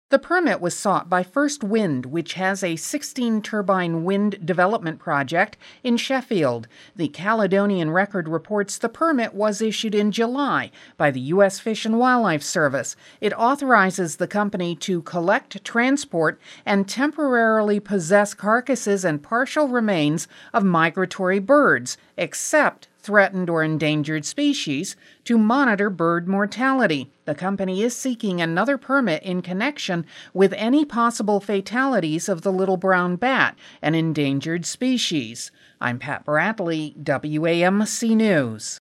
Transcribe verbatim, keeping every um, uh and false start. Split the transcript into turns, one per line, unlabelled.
The permit was sought by First Wind, which has a sixteen-turbine wind development project in Sheffield. The Caledonian Record reports the permit was issued in July by the U S Fish and Wildlife Service. It authorizes the company to collect, transport, and temporarily possess carcasses and partial remains of migratory birds, except threatened or endangered species, to monitor bird mortality. The company is seeking another permit in connection with any possible fatalities of the little brown bat, an endangered species. I'm Pat Bradley, W A M C News.